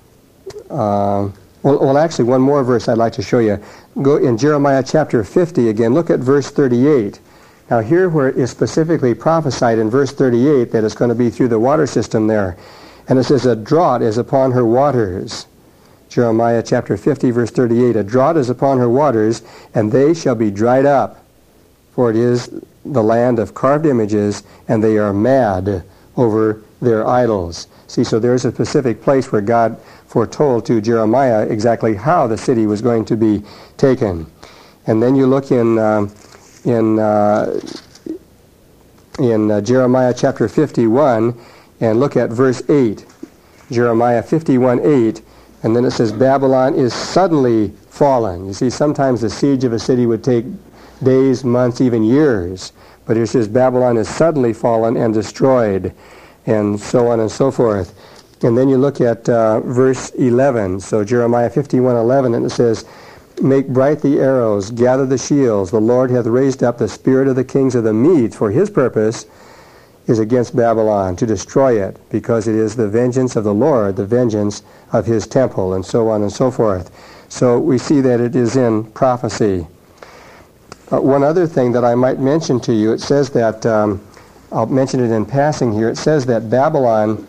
uh, well, well, actually one more verse I'd like to show you. Go in Jeremiah chapter fifty again, look at verse thirty-eight. Now here where it is specifically prophesied in verse thirty-eight that it's going to be through the water system there. And it says, "A drought is upon her waters." Jeremiah chapter fifty, verse thirty-eight. "A drought is upon her waters, and they shall be dried up. For it is the land of carved images, and they are mad over their idols." See, so there's a specific place where God foretold to Jeremiah exactly how the city was going to be taken. And then you look in uh, in uh, in uh, Jeremiah chapter fifty-one, and look at verse eight. Jeremiah fifty-one, eight. And then it says, "Babylon is suddenly fallen." You see, sometimes the siege of a city would take days, months, even years. But it says Babylon is suddenly fallen and destroyed, and so on and so forth. And then you look at uh, verse eleven. So Jeremiah fifty-one, eleven, and it says, "Make bright the arrows, gather the shields. The Lord hath raised up the spirit of the kings of the Medes for his purpose is against Babylon, to destroy it, because it is the vengeance of the Lord, the vengeance of his temple," and so on and so forth. So we see that it is in prophecy. Uh, one other thing that I might mention to you, it says that, um, I'll mention it in passing here, it says that Babylon,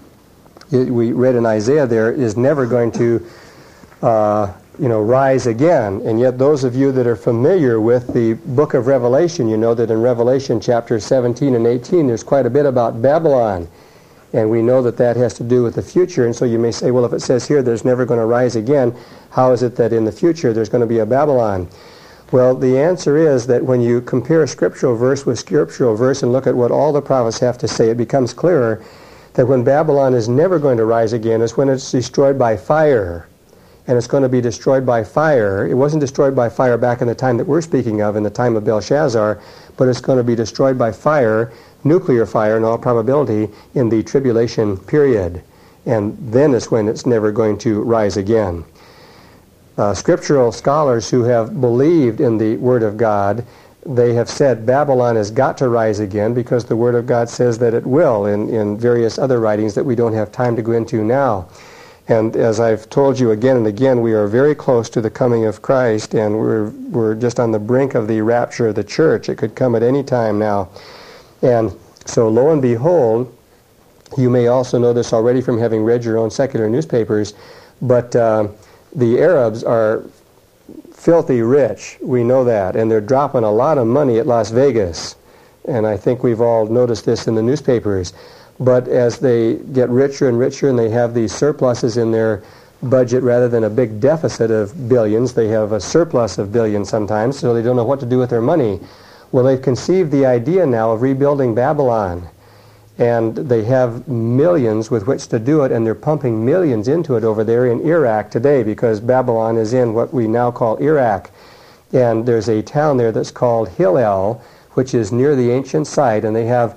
it, we read in Isaiah there, is never going to uh, you know, rise again. And yet those of you that are familiar with the book of Revelation, you know that in Revelation chapter seventeen and eighteen, there's quite a bit about Babylon. And we know that that has to do with the future. And so you may say, well, if it says here there's never going to rise again, how is it that in the future there's going to be a Babylon? Well, the answer is that when you compare a scriptural verse with scriptural verse and look at what all the prophets have to say, it becomes clearer that when Babylon is never going to rise again is when it's destroyed by fire. And it's going to be destroyed by fire. It wasn't destroyed by fire back in the time that we're speaking of, in the time of Belshazzar, but it's going to be destroyed by fire, nuclear fire in all probability, in the tribulation period. And then is when it's never going to rise again. Uh, scriptural scholars who have believed in the Word of God, they have said Babylon has got to rise again because the Word of God says that it will in, in various other writings that we don't have time to go into now. And as I've told you again and again, we are very close to the coming of Christ, and we're we're just on the brink of the rapture of the church. It could come at any time now. And so lo and behold, you may also know this already from having read your own secular newspapers, but uh, the Arabs are filthy rich. We know that. And they're dropping a lot of money at Las Vegas. And I think we've all noticed this in the newspapers. But as they get richer and richer and they have these surpluses in their budget rather than a big deficit of billions, they have a surplus of billions sometimes, so they don't know what to do with their money. Well, they've conceived the idea now of rebuilding Babylon. And they have millions with which to do it, and they're pumping millions into it over there in Iraq today because Babylon is in what we now call Iraq. And there's a town there that's called Hillel, which is near the ancient site, and they have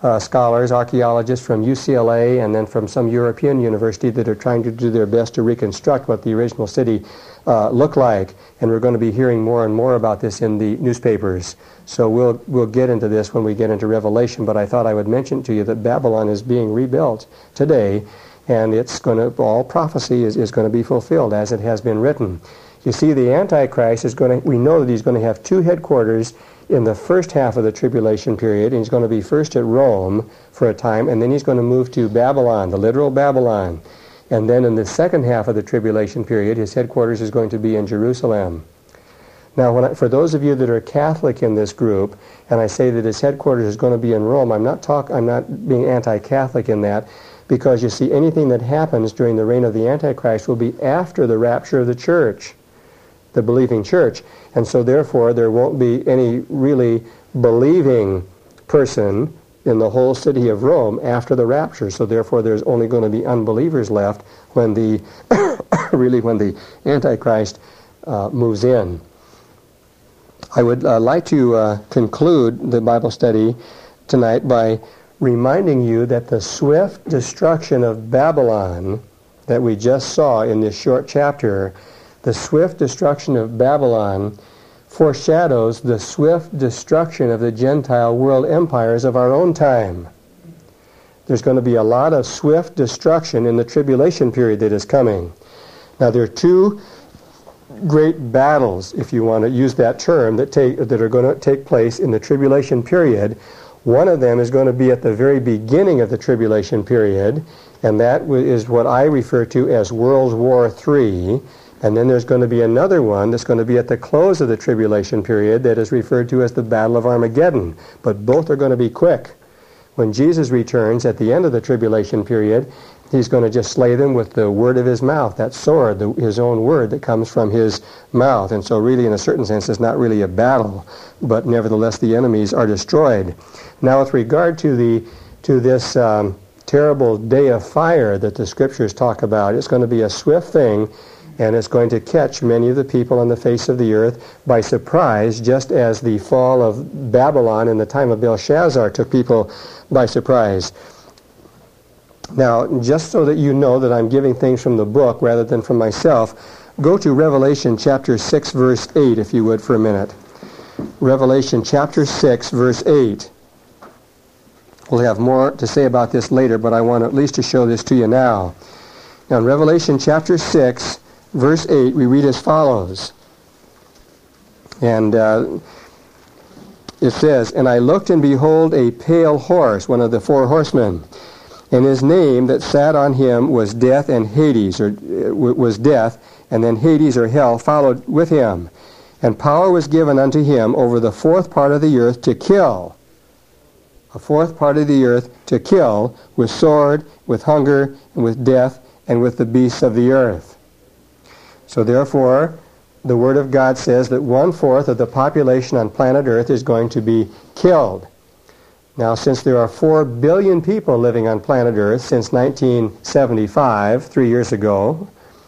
uh, scholars, archaeologists from U C L A and then from some European university that are trying to do their best to reconstruct what the original city uh, looked like. And we're going to be hearing more and more about this in the newspapers. So we'll we'll get into this when we get into Revelation, but I thought I would mention to you that Babylon is being rebuilt today, and it's going to, all prophecy is, is going to be fulfilled as it has been written. You see, the Antichrist is going to, we know that he's going to have two headquarters in the first half of the tribulation period, and he's going to be first at Rome for a time, and then he's going to move to Babylon, the literal Babylon. And then in the second half of the tribulation period, his headquarters is going to be in Jerusalem. Now, when I, for those of you that are Catholic in this group, and I say that his headquarters is going to be in Rome, I'm not talk, I'm not being anti-Catholic in that, because you see, anything that happens during the reign of the Antichrist will be after the rapture of the church, the believing church. And so therefore, there won't be any really believing person in the whole city of Rome after the rapture. So therefore, there's only going to be unbelievers left when the, really when the Antichrist uh, moves in. I would uh, like to uh, conclude the Bible study tonight by reminding you that the swift destruction of Babylon that we just saw in this short chapter, the swift destruction of Babylon foreshadows the swift destruction of the Gentile world empires of our own time. There's going to be a lot of swift destruction in the tribulation period that is coming. Now, there are two great battles, if you want to use that term, that take that are going to take place in the tribulation period. One of them is going to be at the very beginning of the tribulation period, and that is what I refer to as World War Three. And then there's going to be another one that's going to be at the close of the tribulation period that is referred to as the Battle of Armageddon. But both are going to be quick. When Jesus returns at the end of the tribulation period, he's going to just slay them with the word of his mouth, that sword, the, his own word that comes from his mouth. And so really, in a certain sense, it's not really a battle, but nevertheless, the enemies are destroyed. Now, with regard to the to this um, terrible day of fire that the Scriptures talk about, it's going to be a swift thing, and it's going to catch many of the people on the face of the earth by surprise, just as the fall of Babylon in the time of Belshazzar took people by surprise. Now, just so that you know that I'm giving things from the book rather than from myself, go to Revelation chapter six, verse eight, if you would, for a minute. Revelation chapter six, verse eight. We'll have more to say about this later, but I want at least to show this to you now. Now, in Revelation chapter six, verse eight, we read as follows. And uh, it says, "And I looked, and behold, a pale horse, one of the four horsemen. And his name that sat on him was Death, and Hades, or uh, was Death, and then Hades, or Hell, followed with him. And power was given unto him over the fourth part of the earth to kill." A fourth part of the earth to kill with sword, with hunger, and with death, and with the beasts of the earth. So therefore, the Word of God says that one-fourth of the population on planet Earth is going to be killed. Now, since there are four billion people living on planet Earth since nineteen seventy-five, three years ago,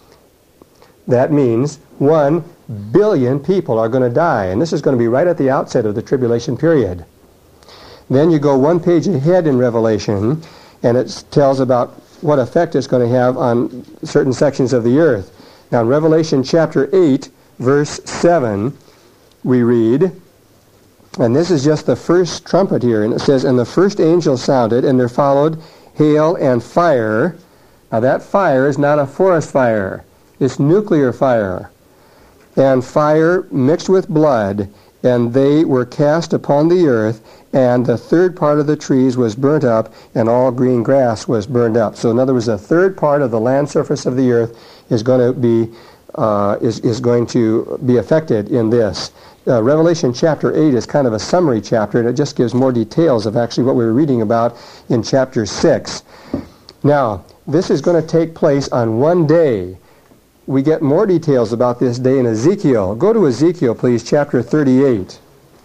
that means one billion people are going to die. And this is going to be right at the outset of the tribulation period. Then you go one page ahead in Revelation, and it tells about what effect it's going to have on certain sections of the earth. Now, in Revelation chapter eight, verse seven, we read, and this is just the first trumpet here, and it says, "And the first angel sounded, and there followed hail and fire." Now, that fire is not a forest fire. It's nuclear fire. "And fire mixed with blood, and they were cast upon the earth, and the third part of the trees was burnt up, and all green grass was burned up." So in other words, a third part of the land surface of the earth is going to be uh, is, is going to be affected in this. Uh, Revelation chapter eight is kind of a summary chapter, and it just gives more details of actually what we were reading about in chapter six. Now, this is going to take place on one day. We get more details about this day in Ezekiel. Go to Ezekiel, please, chapter thirty-eight.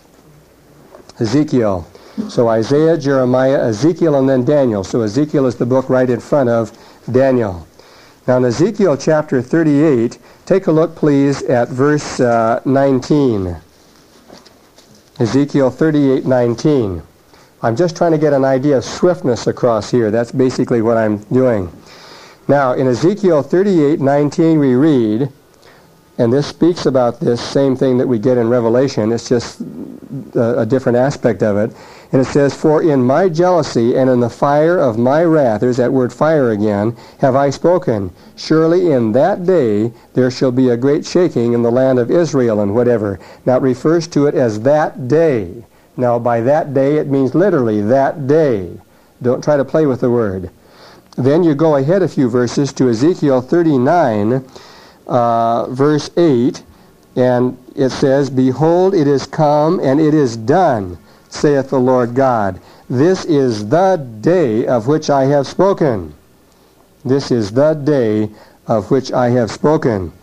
Ezekiel. So Isaiah, Jeremiah, Ezekiel, and then Daniel. So Ezekiel is the book right in front of Daniel. Now in Ezekiel chapter thirty-eight, take a look, please, at verse uh, nineteen. Ezekiel thirty-eight nineteen. I'm just trying to get an idea of swiftness across here. That's basically what I'm doing. Now, in Ezekiel thirty-eight nineteen we read, and this speaks about this same thing that we get in Revelation. It's just a, a different aspect of it. And it says, "For in my jealousy and in the fire of my wrath," there's that word fire again, "have I spoken. Surely in that day there shall be a great shaking in the land of Israel," and whatever. Now it refers to it as that day. Now by that day it means literally that day. Don't try to play with the word. Then you go ahead a few verses to Ezekiel thirty-nine, uh, verse eight, and it says, "Behold, it is come, and it is done, saith the Lord God. This is the day of which I have spoken." This is the day of which I have spoken.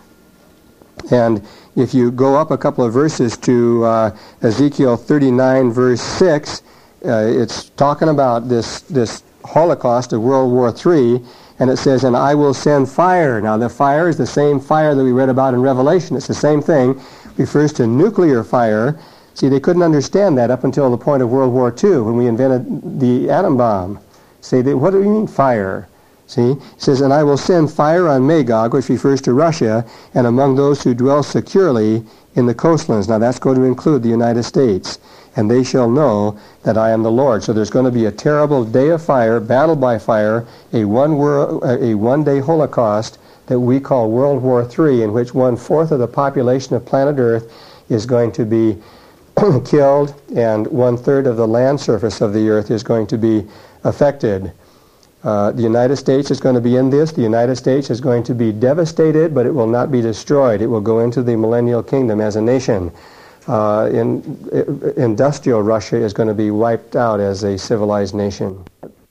And if you go up a couple of verses to uh, Ezekiel thirty-nine, verse six, uh, it's talking about this, this Holocaust of World War Three, and it says, "And I will send fire." Now the fire is the same fire that we read about in Revelation. It's the same thing. It refers to nuclear fire. See, they couldn't understand that up until the point of World War Two when we invented the atom bomb. Say, they, what do you mean fire? See, it says, "And I will send fire on Magog," which refers to Russia, "and among those who dwell securely in the coastlands." Now that's going to include the United States. "And they shall know that I am the Lord." So there's going to be a terrible day of fire, battle by fire, a one world, a one-day Holocaust that we call World War Three, in which one-fourth of the population of planet Earth is going to be killed, and one-third of the land surface of the Earth is going to be affected. Uh, the United States is going to be in this. The United States is going to be devastated, but it will not be destroyed. It will go into the millennial kingdom as a nation. Uh, in, in, industrial Russia is going to be wiped out as a civilized nation.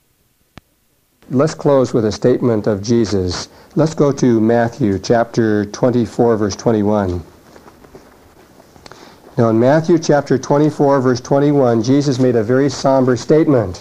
Let's close with a statement of Jesus. Let's go to Matthew chapter twenty-four, verse twenty-one. Now in Matthew chapter twenty-four, verse twenty-one, Jesus made a very somber statement.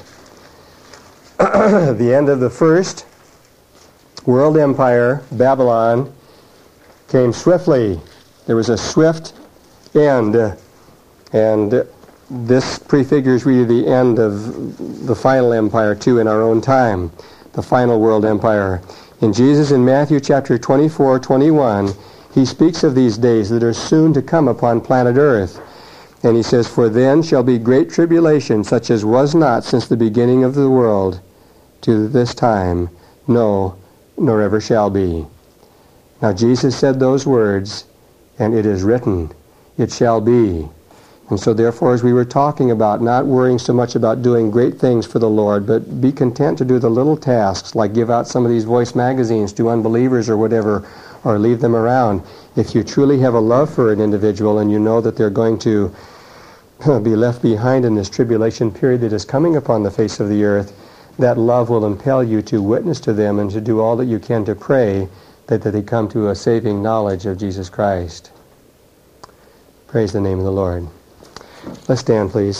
The end of the first world empire, Babylon, came swiftly. There was a swift end, and this prefigures really the end of the final empire too in our own time, the final world empire. In Jesus, in Matthew chapter twenty-four, twenty-one, he speaks of these days that are soon to come upon planet Earth. And he says, "For then shall be great tribulation, such as was not since the beginning of the world to this time, no, nor ever shall be." Now Jesus said those words, and it is written, it shall be. And so therefore, as we were talking about, not worrying so much about doing great things for the Lord, but be content to do the little tasks, like give out some of these voice magazines to unbelievers or whatever, or leave them around. If you truly have a love for an individual and you know that they're going to be left behind in this tribulation period that is coming upon the face of the earth, that love will impel you to witness to them and to do all that you can to pray that, that they come to a saving knowledge of Jesus Christ. Praise the name of the Lord. Let's stand, please.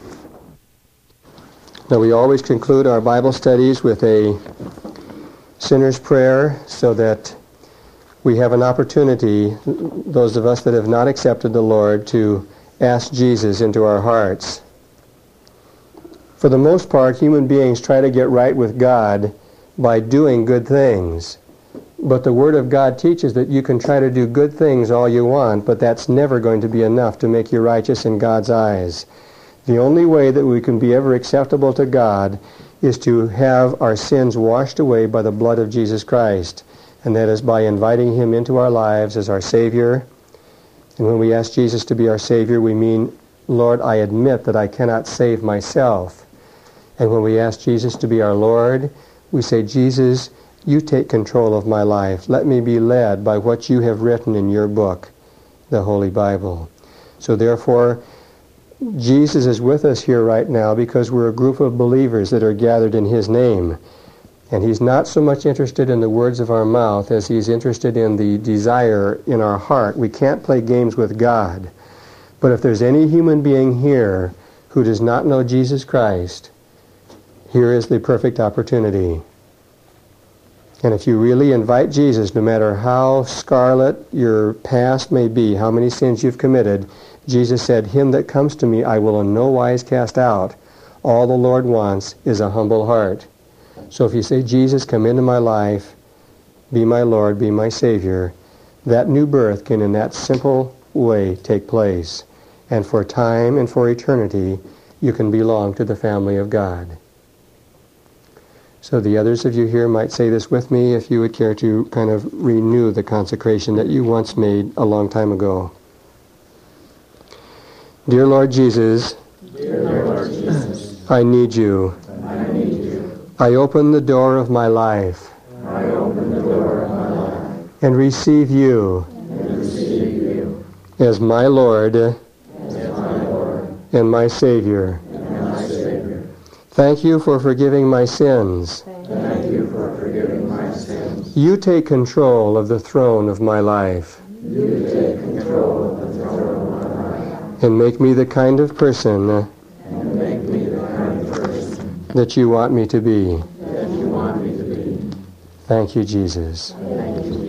Now, we always conclude our Bible studies with a sinner's prayer so that we have an opportunity, those of us that have not accepted the Lord, to ask Jesus into our hearts. For the most part, human beings try to get right with God by doing good things. But the Word of God teaches that you can try to do good things all you want, but that's never going to be enough to make you righteous in God's eyes. The only way that we can be ever acceptable to God is to have our sins washed away by the blood of Jesus Christ, and that is by inviting Him into our lives as our Savior. And when we ask Jesus to be our Savior, we mean, Lord, I admit that I cannot save myself. And when we ask Jesus to be our Lord, we say, Jesus, you take control of my life. Let me be led by what you have written in your book, the Holy Bible. So therefore, Jesus is with us here right now because we're a group of believers that are gathered in His name. And He's not so much interested in the words of our mouth as He's interested in the desire in our heart. We can't play games with God. But if there's any human being here who does not know Jesus Christ, here is the perfect opportunity. And if you really invite Jesus, no matter how scarlet your past may be, how many sins you've committed, Jesus said, him that comes to me I will in no wise cast out. All the Lord wants is a humble heart. So if you say, Jesus, come into my life, be my Lord, be my Savior, that new birth can in that simple way take place. And for time and for eternity, you can belong to the family of God. So the others of you here might say this with me if you would care to kind of renew the consecration that you once made a long time ago. Dear Lord Jesus, Dear Lord Jesus, I need you. I need you. I open the door of my life. I open the door of my life And receive you. and receive you As my Lord. as my Lord And my Savior. and my Savior. Thank you for forgiving my sins. Thank you for forgiving my sins. You take control of the throne of my life. You take control of the throne of my life And make me the kind of person and make me the kind of person that you want me to be. that you want me to be. Thank you, Jesus. Thank you,